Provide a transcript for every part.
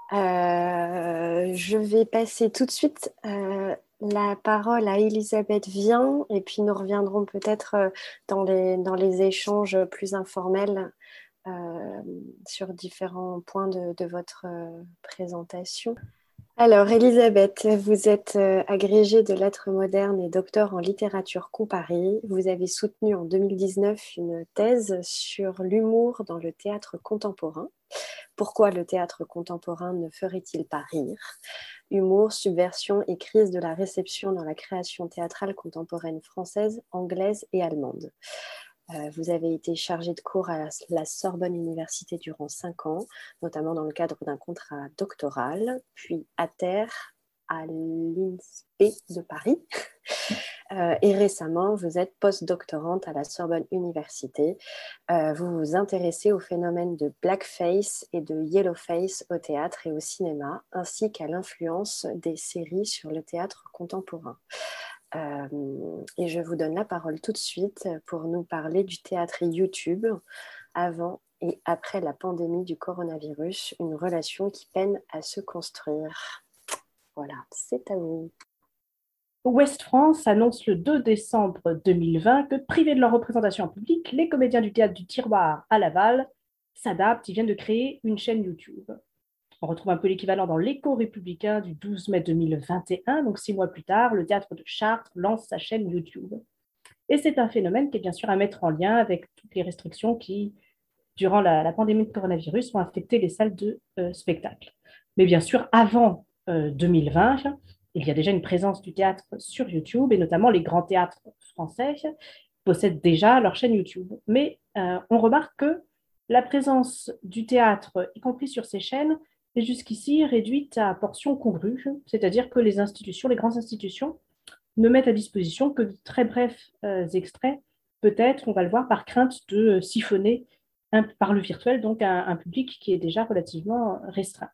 Je vais passer tout de suite la parole à Elisabeth Vien et puis nous reviendrons peut-être dans les échanges plus informels euh, sur différents points de votre présentation. Alors, Elisabeth, vous êtes agrégée de lettres modernes et docteur en littérature comparée. Vous avez soutenu en 2019 une thèse sur l'humour dans le théâtre contemporain. Pourquoi le théâtre contemporain ne ferait-il pas rire? Humour, subversion et crise de la réception dans la création théâtrale contemporaine française, anglaise et allemande. Vous avez été chargé de cours à la Sorbonne Université durant 5 ans, notamment dans le cadre d'un contrat doctoral, puis à terre à l'INSPE de Paris. Et récemment, vous êtes post-doctorante à la Sorbonne Université. Vous vous intéressez au phénomène de blackface et de yellowface au théâtre et au cinéma, ainsi qu'à l'influence des séries sur le théâtre contemporain. Et je vous donne la parole tout de suite pour nous parler du théâtre YouTube avant et après la pandémie du coronavirus, une relation qui peine à se construire. Voilà, c'est à vous. Ouest France annonce le 2 décembre 2020 que, privés de leur représentation en public, les comédiens du théâtre du Tiroir à Laval s'adaptent. Ils viennent de créer une chaîne YouTube. On retrouve un peu l'équivalent dans l'Écho républicain du 12 mai 2021, donc 6 mois plus tard, le théâtre de Chartres lance sa chaîne YouTube. Et c'est un phénomène qui est bien sûr à mettre en lien avec toutes les restrictions qui, durant la pandémie de coronavirus, ont affecté les salles de spectacle. Mais bien sûr, avant 2020, il y a déjà une présence du théâtre sur YouTube, et notamment les grands théâtres français possèdent déjà leur chaîne YouTube. Mais on remarque que la présence du théâtre, y compris sur ces chaînes, est jusqu'ici réduite à portions congrues, c'est-à-dire que les institutions, les grandes institutions, ne mettent à disposition que de très brefs extraits, peut-être, on va le voir, par crainte de siphonner par le virtuel, donc un public qui est déjà relativement restreint.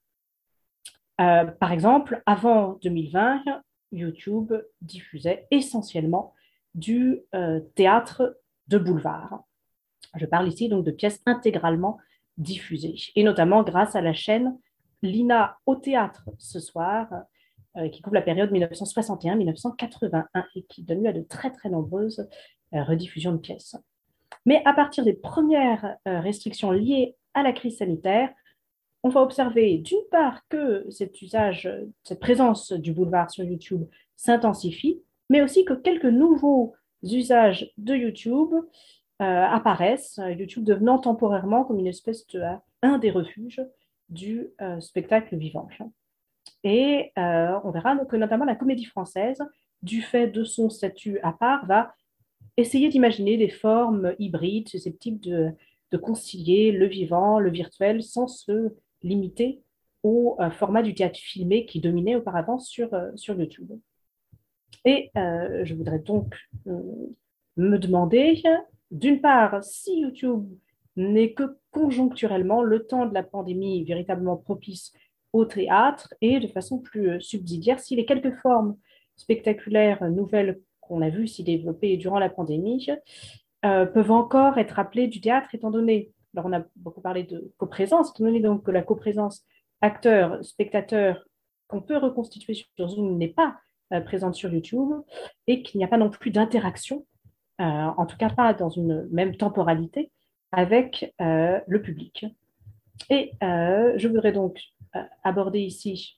Par exemple, avant 2020, YouTube diffusait essentiellement du théâtre de boulevard. Je parle ici donc de pièces intégralement diffusées, et notamment grâce à la chaîne Lina au théâtre ce soir, qui couvre la période 1961-1981 et qui donne lieu à de très très nombreuses rediffusions de pièces. Mais à partir des premières restrictions liées à la crise sanitaire, on va observer d'une part que cet usage, cette présence du boulevard sur YouTube s'intensifie, mais aussi que quelques nouveaux usages de YouTube apparaissent, YouTube devenant temporairement comme une espèce de un des refuges du spectacle vivant. Et on verra que notamment la comédie française, du fait de son statut à part, va essayer d'imaginer des formes hybrides susceptibles de concilier le vivant, le virtuel, sans se limiter au format du théâtre filmé qui dominait auparavant sur YouTube. Et je voudrais donc me demander, d'une part, si YouTube n'est que conjoncturellement le temps de la pandémie véritablement propice au théâtre et de façon plus subsidiaire, si les quelques formes spectaculaires nouvelles qu'on a vues s'y développer durant la pandémie peuvent encore être appelées du théâtre, étant donné, alors on a beaucoup parlé de coprésence, étant donné donc que la coprésence acteur-spectateur qu'on peut reconstituer sur Zoom n'est pas présente sur YouTube et qu'il n'y a pas non plus d'interaction, en tout cas pas dans une même temporalité, avec le public. Et je voudrais donc aborder ici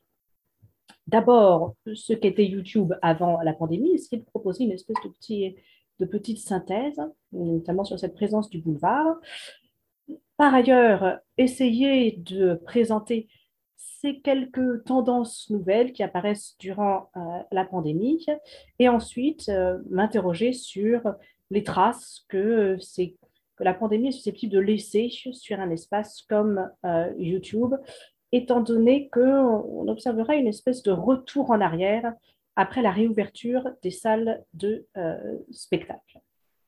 d'abord ce qu'était YouTube avant la pandémie, essayer de proposer une espèce de petite synthèse, notamment sur cette présence du boulevard. Par ailleurs, essayer de présenter ces quelques tendances nouvelles qui apparaissent durant la pandémie et ensuite m'interroger sur les traces que la pandémie est susceptible de laisser sur un espace comme YouTube, étant donné qu'on observera une espèce de retour en arrière après la réouverture des salles de spectacle.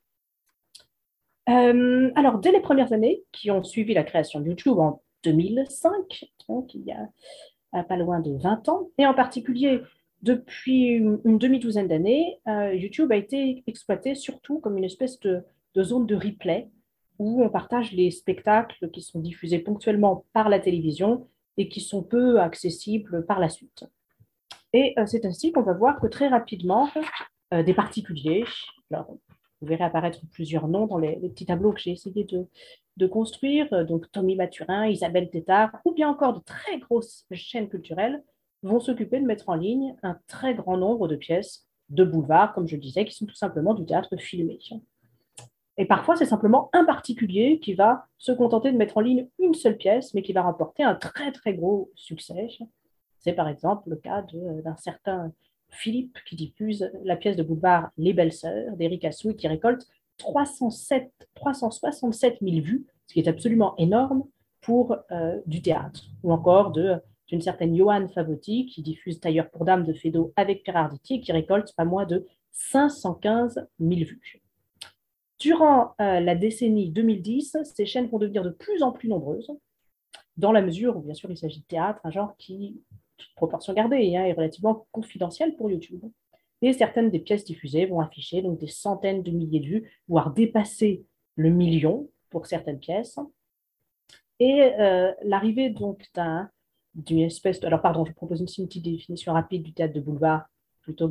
Alors, dès les premières années qui ont suivi la création de YouTube en 2005, donc il y a pas loin de 20 ans, et en particulier depuis une demi-douzaine d'années, YouTube a été exploité surtout comme une espèce de zone de replay où on partage les spectacles qui sont diffusés ponctuellement par la télévision et qui sont peu accessibles par la suite. Et c'est ainsi qu'on va voir que très rapidement, des particuliers, alors, vous verrez apparaître plusieurs noms dans les petits tableaux que j'ai essayé de construire, donc Tommy Mathurin, Isabelle Tétard, ou bien encore de très grosses chaînes culturelles, vont s'occuper de mettre en ligne un très grand nombre de pièces de boulevard, comme je le disais, qui sont tout simplement du théâtre filmé. Et parfois, c'est simplement un particulier qui va se contenter de mettre en ligne une seule pièce, mais qui va rapporter un très très gros succès. C'est par exemple le cas d'un certain Philippe qui diffuse la pièce de boulevard Les Belles Sœurs d'Éric Assou qui récolte 367 000 vues, ce qui est absolument énorme pour du théâtre. Ou encore d'une certaine Johanne Favotti qui diffuse Tailleur pour Dame de Feydeau avec Pierre Arditi et qui récolte pas moins de 515 000 vues. Durant la décennie 2010, ces chaînes vont devenir de plus en plus nombreuses, dans la mesure où, bien sûr, il s'agit de théâtre, un genre qui, toute proportion gardée, est relativement confidentiel pour YouTube. Et certaines des pièces diffusées vont afficher donc des centaines de milliers de vues, voire dépasser le million pour certaines pièces. Et l'arrivée donc d'une espèce de... Alors, pardon, je propose une petite définition rapide du théâtre de boulevard, plutôt que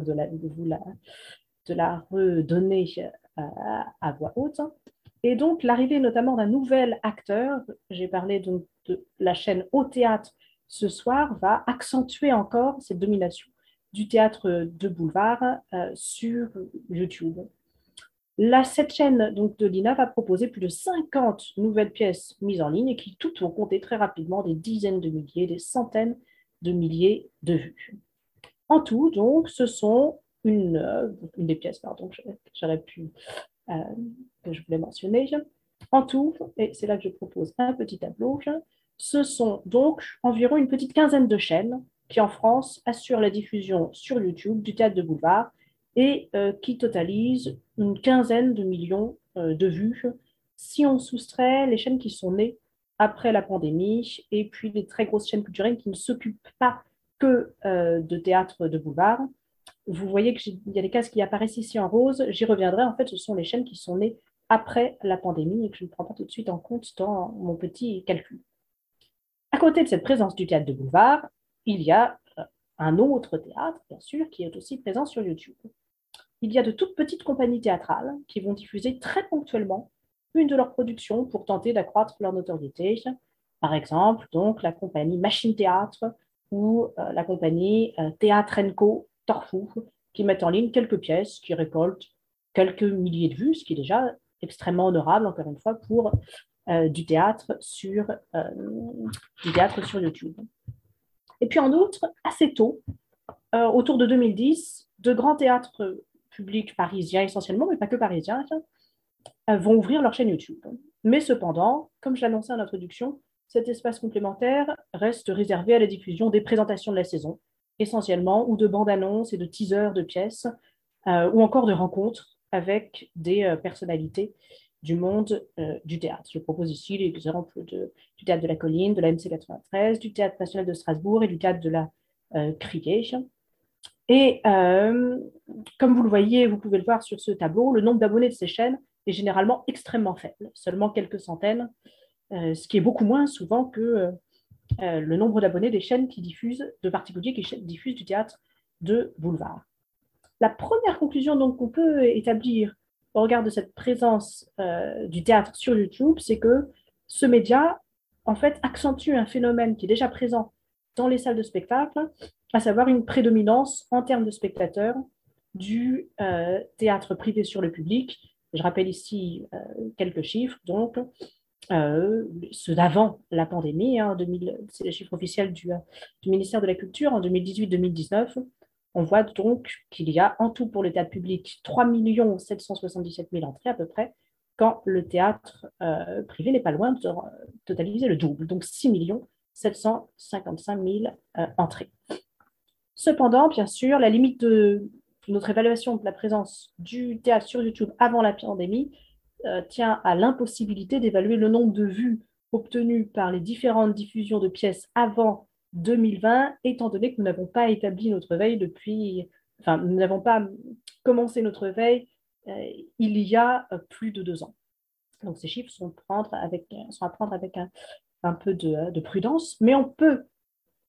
de la redonner à voix haute. Et donc, l'arrivée notamment d'un nouvel acteur, j'ai parlé donc de la chaîne Au Théâtre ce soir, va accentuer encore cette domination du théâtre de boulevard sur YouTube. Cette chaîne donc, de l'INA va proposer plus de 50 nouvelles pièces mises en ligne et qui toutes vont compter très rapidement des dizaines de milliers, des centaines de milliers de vues. En tout, donc, ce sont une des pièces, pardon, j'aurais pu, que je voulais mentionner. En tout, et c'est là que je propose un petit tableau, ce sont donc environ une petite quinzaine de chaînes qui, en France, assurent la diffusion sur YouTube du théâtre de boulevard et qui totalisent une quinzaine de millions de vues si on soustrait les chaînes qui sont nées après la pandémie et puis les très grosses chaînes culturelles qui ne s'occupent pas que de théâtre de boulevard. Vous voyez qu'il y a des cases qui apparaissent ici en rose. J'y reviendrai. En fait, ce sont les chaînes qui sont nées après la pandémie et que je ne prends pas tout de suite en compte dans mon petit calcul. À côté de cette présence du théâtre de boulevard, il y a un autre théâtre, bien sûr, qui est aussi présent sur YouTube. Il y a de toutes petites compagnies théâtrales qui vont diffuser très ponctuellement une de leurs productions pour tenter d'accroître leur notoriété. Par exemple, donc, la compagnie Machine Théâtre ou la compagnie Théâtre Co. Torfou, qui mettent en ligne quelques pièces qui récoltent quelques milliers de vues, ce qui est déjà extrêmement honorable, encore une fois, pour du théâtre sur YouTube. Et puis en outre, assez tôt, autour de 2010, de grands théâtres publics parisiens essentiellement, mais pas que parisiens, vont ouvrir leur chaîne YouTube. Mais cependant, comme je l'annonçais en introduction, cet espace complémentaire reste réservé à la diffusion des présentations de la saison, essentiellement, ou de bandes-annonces et de teasers de pièces, ou encore de rencontres avec des personnalités du monde du théâtre. Je propose ici l'exemple du théâtre de la Colline, de la MC 93, du théâtre national de Strasbourg et du théâtre de la Criée. Et comme vous le voyez, vous pouvez le voir sur ce tableau, le nombre d'abonnés de ces chaînes est généralement extrêmement faible, seulement quelques centaines, ce qui est beaucoup moins souvent que le nombre d'abonnés des chaînes qui diffusent, de particuliers qui diffusent du théâtre de boulevard. La première conclusion donc qu'on peut établir au regard de cette présence du théâtre sur YouTube, c'est que ce média, en fait, accentue un phénomène qui est déjà présent dans les salles de spectacle, à savoir une prédominance en termes de spectateurs du théâtre privé sur le public. Je rappelle ici quelques chiffres, donc ceux d'avant la pandémie, c'est les chiffres officiels du ministère de la Culture en 2018-2019. On voit donc qu'il y a en tout pour le théâtre public 3 777 000 entrées à peu près, quand le théâtre privé n'est pas loin de totaliser le double, donc 6 755 000 entrées. Cependant, bien sûr, la limite de notre évaluation de la présence du théâtre sur YouTube avant la pandémie tient à l'impossibilité d'évaluer le nombre de vues obtenues par les différentes diffusions de pièces avant 2020, étant donné que nous n'avons pas établi notre veille nous n'avons pas commencé notre veille il y a plus de 2 ans. Donc ces chiffres sont à prendre avec un peu de prudence, mais on peut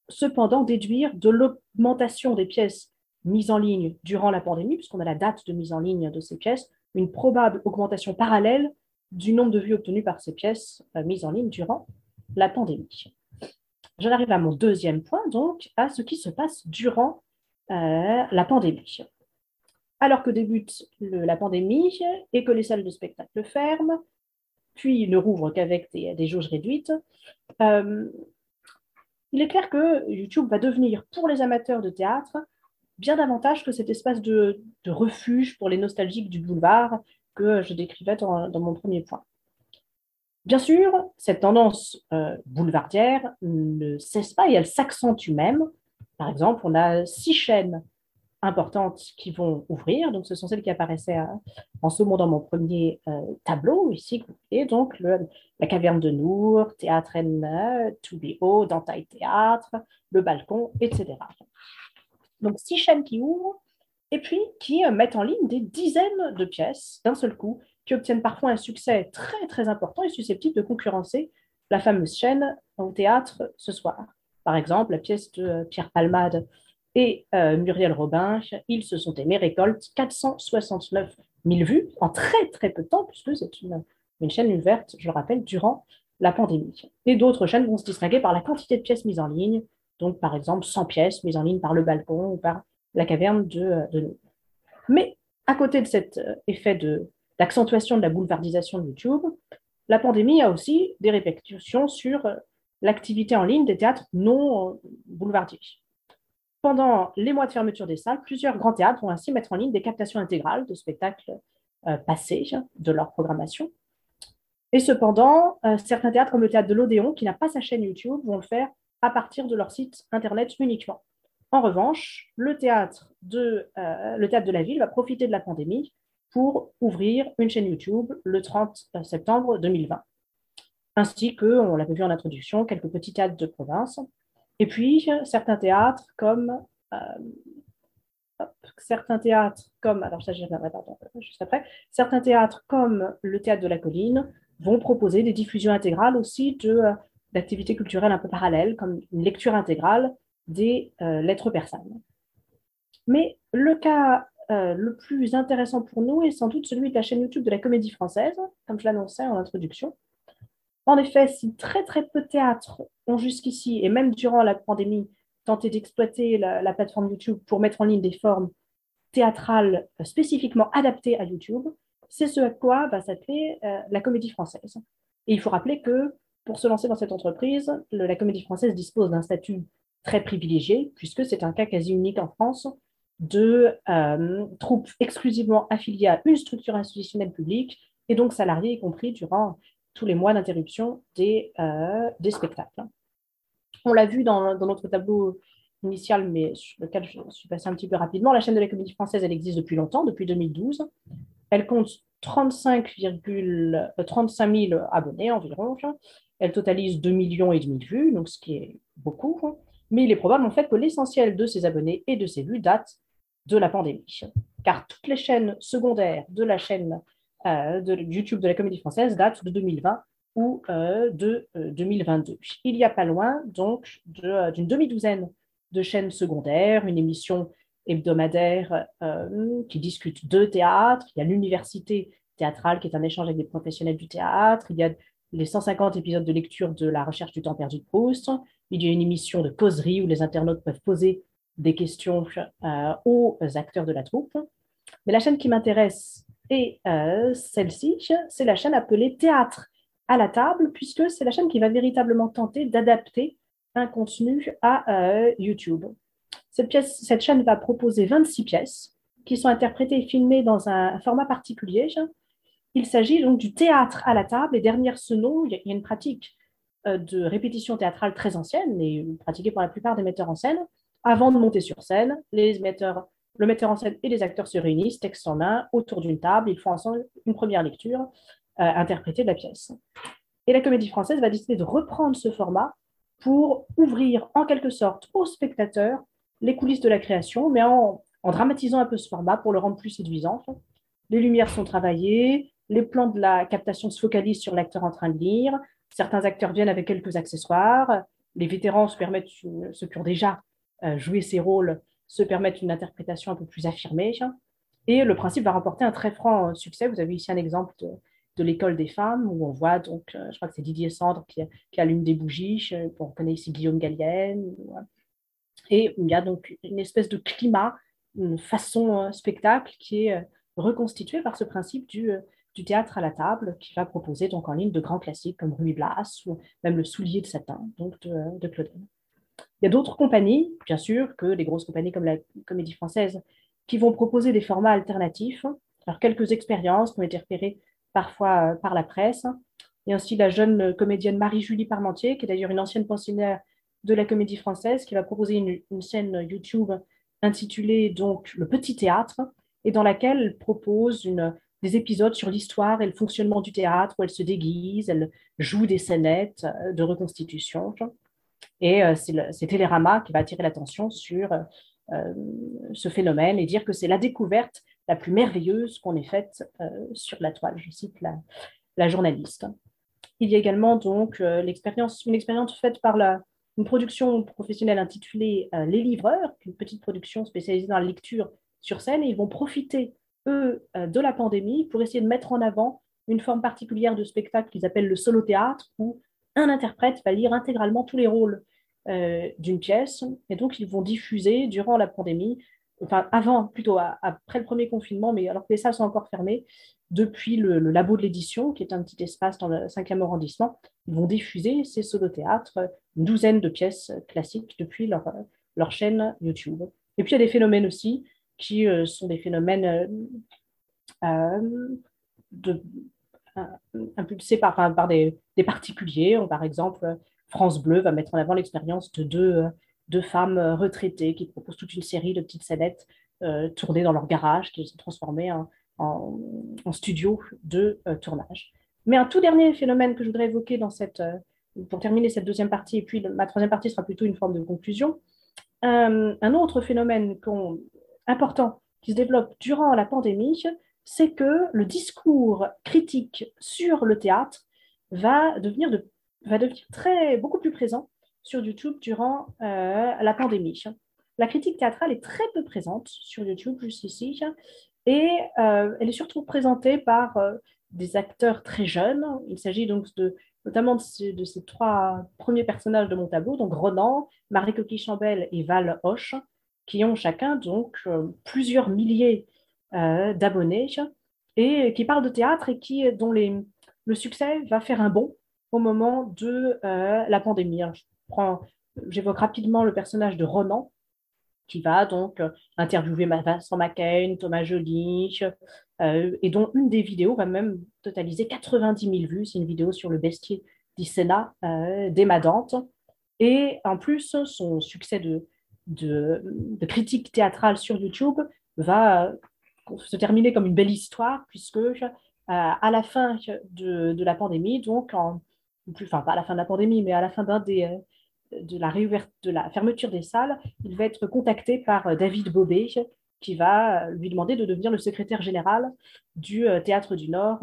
cependant déduire de l'augmentation des pièces mises en ligne durant la pandémie, puisqu'on a la date de mise en ligne de ces pièces, une probable augmentation parallèle du nombre de vues obtenues par ces pièces mises en ligne durant la pandémie. J'en arrive à mon deuxième point, donc, à ce qui se passe durant la pandémie. Alors que débute la pandémie et que les salles de spectacle ferment, puis ne rouvrent qu'avec des jauges réduites, il est clair que YouTube va devenir, pour les amateurs de théâtre, bien davantage que cet espace de refuge pour les nostalgiques du boulevard que je décrivais dans mon premier point. Bien sûr, cette tendance boulevardière ne cesse pas et elle s'accentue même. Par exemple, on a 6 chaînes importantes qui vont ouvrir. Donc, ce sont celles qui apparaissaient en ce moment dans mon premier tableau ici. Et donc, la Caverne de Nour, Théâtre N, Toubéo, Dantaï Théâtre, Le Balcon, etc. Donc, 6 chaînes qui ouvrent et puis qui mettent en ligne des dizaines de pièces d'un seul coup, qui obtiennent parfois un succès très, très important et susceptible de concurrencer la fameuse chaîne au théâtre ce soir. Par exemple, la pièce de Pierre Palmade et Muriel Robin, Ils se sont aimés, récolte 469 000 vues en très, très peu de temps, puisque c'est une chaîne ouverte, je le rappelle, durant la pandémie. Et d'autres chaînes vont se distinguer par la quantité de pièces mises en ligne, donc par exemple 100 pièces mises en ligne par Le Balcon ou par la Caverne de Nour. Mais à côté de cet effet d'accentuation de la boulevardisation de YouTube, la pandémie a aussi des répercussions sur l'activité en ligne des théâtres non boulevardiers. Pendant les mois de fermeture des salles, plusieurs grands théâtres vont ainsi mettre en ligne des captations intégrales de spectacles passés de leur programmation. Et cependant, certains théâtres, comme le théâtre de l'Odéon, qui n'a pas sa chaîne YouTube, vont le faire à partir de leur site internet uniquement. En revanche, le théâtre de la ville va profiter de la pandémie pour ouvrir une chaîne YouTube le 30 septembre 2020. Ainsi que, on l'avait vu en introduction, quelques petits théâtres de province. Et puis, certains théâtres comme alors ça, j'y reviendrai, pardon, juste après, certains théâtres comme le Théâtre de la Colline vont proposer des diffusions intégrales aussi d'activités culturelles un peu parallèles, comme une lecture intégrale des lettres persanes. Mais le cas le plus intéressant pour nous est sans doute celui de la chaîne YouTube de la Comédie Française, comme je l'annonçais en introduction. En effet, si très très peu de théâtres ont jusqu'ici, et même durant la pandémie, tenté d'exploiter la plateforme YouTube pour mettre en ligne des formes théâtrales spécifiquement adaptées à YouTube, c'est ce à quoi va s'atteler la Comédie Française. Et il faut rappeler que pour se lancer dans cette entreprise, la Comédie Française dispose d'un statut très privilégié, puisque c'est un cas quasi unique en France de troupes exclusivement affiliées à une structure institutionnelle publique, et donc salariés y compris durant tous les mois d'interruption des spectacles. On l'a vu dans notre tableau initial, mais sur lequel je suis passée un petit peu rapidement. La chaîne de la Comédie Française, elle existe depuis longtemps, depuis 2012. Elle compte 35 000 abonnés environ. Elle totalise 2,5 millions de vues, donc ce qui est beaucoup. Mais il est probable en fait que l'essentiel de ces abonnés et de ces vues date de la pandémie. Car toutes les chaînes secondaires de la chaîne de YouTube de la Comédie Française datent de 2020 ou de 2022. Il n'y a pas loin donc d'une demi-douzaine de chaînes secondaires, une émission hebdomadaire qui discute de théâtre, il y a l'université théâtrale qui est un échange avec des professionnels du théâtre, il y a les 150 épisodes de lecture de La recherche du temps perdu de Proust, il y a une émission de causerie où les internautes peuvent poser des questions aux acteurs de la troupe. Mais la chaîne qui m'intéresse est celle-ci, c'est la chaîne appelée Théâtre à la table, puisque c'est la chaîne qui va véritablement tenter d'adapter un contenu à YouTube. Cette chaîne va proposer 26 pièces qui sont interprétées et filmées dans un format particulier. Il s'agit donc du théâtre à la table, et derrière ce nom, il y a une pratique de répétition théâtrale très ancienne et pratiquée par la plupart des metteurs en scène. Avant de monter sur scène, le metteur en scène et les acteurs se réunissent, texte en main, autour d'une table. Ils font ensemble une première lecture interprétée de la pièce. Et la Comédie Française va décider de reprendre ce format pour ouvrir en quelque sorte aux spectateurs les coulisses de la création, mais en dramatisant un peu ce format pour le rendre plus séduisant. Les lumières sont travaillées, les plans de la captation se focalisent sur l'acteur en train de lire, certains acteurs viennent avec quelques accessoires, les vétérans ceux qui ont déjà joué ces rôles se permettent une interprétation un peu plus affirmée. Et le principe va remporter un très franc succès. Vous avez ici un exemple de l'école des femmes où on voit donc, je crois que c'est Didier Sandre qui allume des bougies. On connaît ici Guillaume Gallienne. Et il y a donc une espèce de climat, une façon spectacle qui est reconstituée par ce principe du théâtre à la table, qui va proposer donc en ligne de grands classiques comme Ruy Blas ou même Le Soulier de satin donc de Claudel. Il y a d'autres compagnies, bien sûr, que les grosses compagnies comme la Comédie Française, qui vont proposer des formats alternatifs. Alors, quelques expériences qui ont été repérées parfois par la presse. Il y a aussi la jeune comédienne Marie-Julie Parmentier, qui est d'ailleurs une ancienne pensionnaire de la Comédie Française, qui va proposer une chaîne YouTube intitulée donc Le Petit Théâtre, et dans laquelle elle propose des épisodes sur l'histoire et le fonctionnement du théâtre, où elle se déguise, elle joue des scénettes de reconstitution. Et c'est Télérama qui va attirer l'attention sur ce phénomène et dire que c'est la découverte la plus merveilleuse qu'on ait faite sur la toile, je cite la journaliste. Il y a également donc une expérience faite par une production professionnelle intitulée Les Livreurs, une petite production spécialisée dans la lecture sur scène, et ils vont profiter, eux, de la pandémie pour essayer de mettre en avant une forme particulière de spectacle qu'ils appellent le solo-théâtre, où un interprète va lire intégralement tous les rôles d'une pièce, et donc ils vont diffuser durant la pandémie, enfin plutôt après le premier confinement, mais alors que les salles sont encore fermées, depuis le labo de l'édition, qui est un petit espace dans le 5e arrondissement, ils vont diffuser ces solo-théâtres, une douzaine de pièces classiques depuis leur chaîne YouTube. Et puis il y a des phénomènes aussi qui sont des phénomènes de, impulsés par des particuliers. Par exemple, France Bleu va mettre en avant l'expérience de deux femmes retraitées qui proposent toute une série de petites scénettes tournées dans leur garage, qui sont transformées en studio de tournage. Mais un tout dernier phénomène que je voudrais évoquer pour terminer cette deuxième partie, et puis ma troisième partie sera plutôt une forme de conclusion. Un autre phénomène important qui se développe durant la pandémie, c'est que le discours critique sur le théâtre va devenir beaucoup plus présent sur YouTube durant la pandémie. La critique théâtrale est très peu présente sur YouTube jusqu'ici, et elle est surtout présentée par des acteurs très jeunes. Il s'agit donc notamment de ces trois premiers personnages de mon tableau, donc Ronan, Marie Coquille Chambel et Val Hoche, qui ont chacun donc plusieurs milliers d'abonnés et qui parlent de théâtre et dont le succès va faire un bond au moment de la pandémie. J'évoque rapidement le personnage de Ronan, qui va donc interviewer Vincent McCain, Thomas Joly, et dont une des vidéos va même totaliser 90 000 vues. C'est une vidéo sur le bestier du Sénat d'Emma Dante. Et en plus, son succès de critique théâtrale sur YouTube va se terminer comme une belle histoire, puisque à la fin de la pandémie, donc enfin pas à la fin de la pandémie, mais à la fin de la fermeture des salles, il va être contacté par David Bobet, qui va lui demander de devenir le secrétaire général du Théâtre du Nord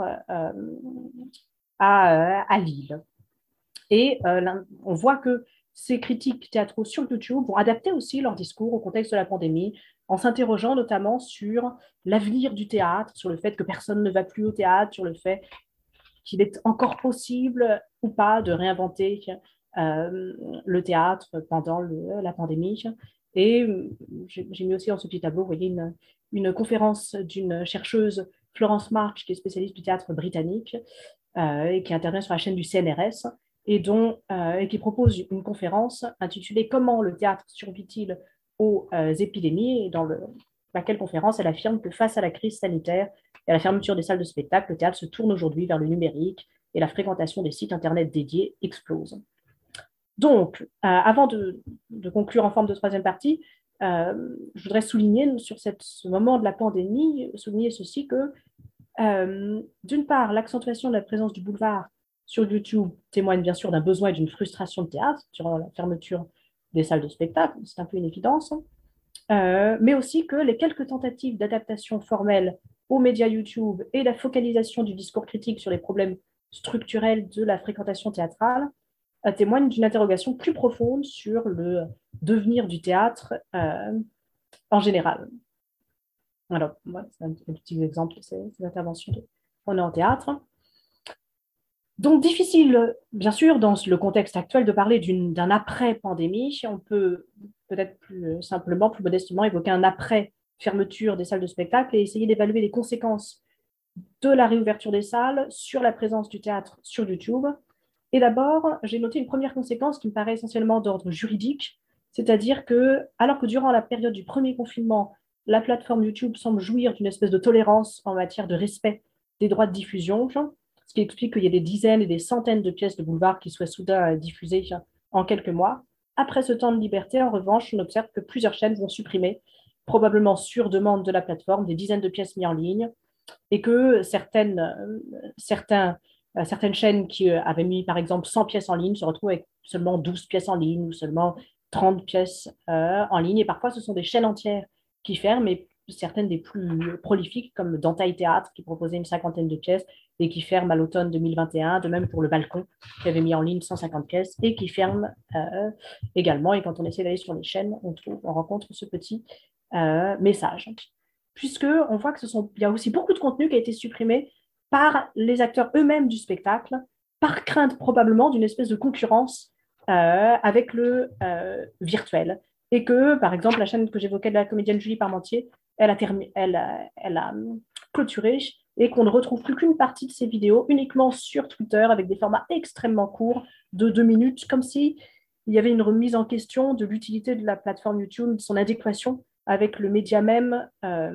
à Lille. Et on voit que ces critiques théâtraux sur YouTube vont adapter aussi leur discours au contexte de la pandémie, en s'interrogeant notamment sur l'avenir du théâtre, sur le fait que personne ne va plus au théâtre, sur le fait qu'il est encore possible ou pas de réinventer le théâtre pendant la pandémie. Et j'ai mis aussi dans ce petit tableau, vous voyez, une conférence d'une chercheuse, Florence March, qui est spécialiste du théâtre britannique et qui intervient sur la chaîne du CNRS et qui propose une conférence intitulée Comment le théâtre survit-il aux épidémies, et laquelle conférence elle affirme que face à la crise sanitaire et à la fermeture des salles de spectacle, le théâtre se tourne aujourd'hui vers le numérique et la fréquentation des sites internet dédiés explose. Donc, avant de conclure en forme de troisième partie, je voudrais souligner sur ce moment de la pandémie, souligner ceci que, d'une part, l'accentuation de la présence du boulevard sur YouTube témoigne bien sûr d'un besoin et d'une frustration de théâtre durant la fermeture des salles de spectacle, c'est un peu une évidence, mais aussi que les quelques tentatives d'adaptation formelle aux médias YouTube et la focalisation du discours critique sur les problèmes structurels de la fréquentation théâtrale témoigne d'une interrogation plus profonde sur le devenir du théâtre en général. Alors, voilà, c'est un petit exemple de ces interventions qu'on a en théâtre. Donc, difficile, bien sûr, dans le contexte actuel, de parler d'un après-pandémie. On peut peut-être plus simplement, plus modestement, évoquer un après-fermeture des salles de spectacle et essayer d'évaluer les conséquences de la réouverture des salles sur la présence du théâtre sur YouTube. Et d'abord, j'ai noté une première conséquence qui me paraît essentiellement d'ordre juridique, c'est-à-dire que, alors que durant la période du premier confinement, la plateforme YouTube semble jouir d'une espèce de tolérance en matière de respect des droits de diffusion, ce qui explique qu'il y a des dizaines et des centaines de pièces de boulevard qui soient soudain diffusées en quelques mois. Après ce temps de liberté, en revanche, on observe que plusieurs chaînes vont supprimer, probablement sur demande de la plateforme, des dizaines de pièces mises en ligne, et que certaines chaînes qui avaient mis, par exemple, 100 pièces en ligne se retrouvent avec seulement 12 pièces en ligne ou seulement 30 pièces en ligne. Et parfois, ce sont des chaînes entières qui ferment, et certaines des plus prolifiques, comme Dantaï Théâtre, qui proposait une cinquantaine de pièces et qui ferme à l'automne 2021, de même pour Le Balcon, qui avait mis en ligne 150 pièces et qui ferme également. Et quand on essaie d'aller sur les chaînes, on rencontre ce petit message, puisque on voit il y a aussi beaucoup de contenu qui a été supprimé par les acteurs eux-mêmes du spectacle, par crainte probablement d'une espèce de concurrence avec le virtuel. Et que, par exemple, la chaîne que j'évoquais de la comédienne Julie Parmentier, elle a clôturé, et qu'on ne retrouve plus qu'une partie de ses vidéos uniquement sur Twitter avec des formats extrêmement courts de 2 minutes, comme si il y avait une remise en question de l'utilité de la plateforme YouTube, de son adéquation avec le média même,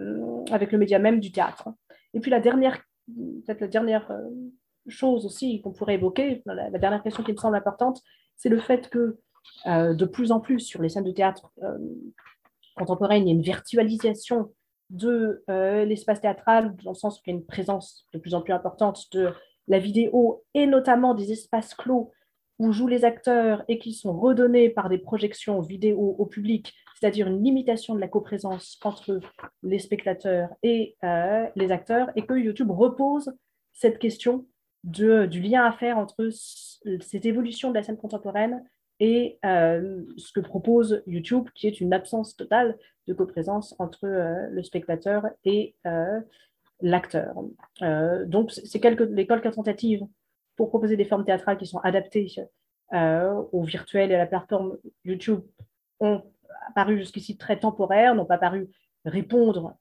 du théâtre. Et puis peut-être la dernière chose aussi qu'on pourrait évoquer, la dernière question qui me semble importante, c'est le fait que de plus en plus sur les scènes de théâtre contemporaines, il y a une virtualisation de l'espace théâtral, dans le sens où il y a une présence de plus en plus importante de la vidéo et notamment des espaces clos où jouent les acteurs et qui sont redonnés par des projections vidéo au public, c'est-à-dire une limitation de la coprésence entre les spectateurs et les acteurs, et que YouTube repose cette question du lien à faire entre cette évolution de la scène contemporaine et ce que propose YouTube, qui est une absence totale de coprésence entre le spectateur et l'acteur. Donc, c'est les quelques tentatives pour proposer des formes théâtrales qui sont adaptées au virtuel et à la plateforme YouTube ont paru jusqu'ici très temporaires, n'ont pas paru répondre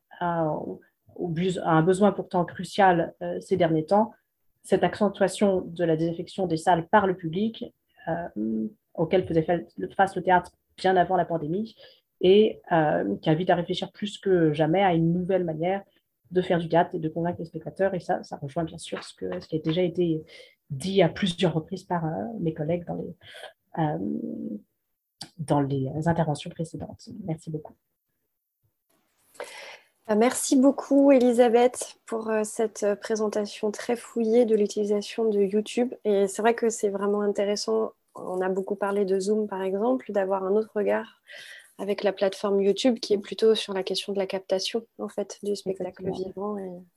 à un besoin pourtant crucial ces derniers temps. Cette accentuation de la désaffection des salles par le public, auquel faisait face le théâtre bien avant la pandémie, et qui invite à réfléchir plus que jamais à une nouvelle manière de faire du théâtre et de convaincre les spectateurs. Et ça rejoint bien sûr ce qui a déjà été dit à plusieurs reprises par mes collègues dans les interventions précédentes. Merci beaucoup. Merci beaucoup, Elisabeth, pour cette présentation très fouillée de l'utilisation de YouTube. Et c'est vrai que c'est vraiment intéressant. On a beaucoup parlé de Zoom, par exemple, d'avoir un autre regard avec la plateforme YouTube qui est plutôt sur la question de la captation, en fait, du spectacle vivant. Et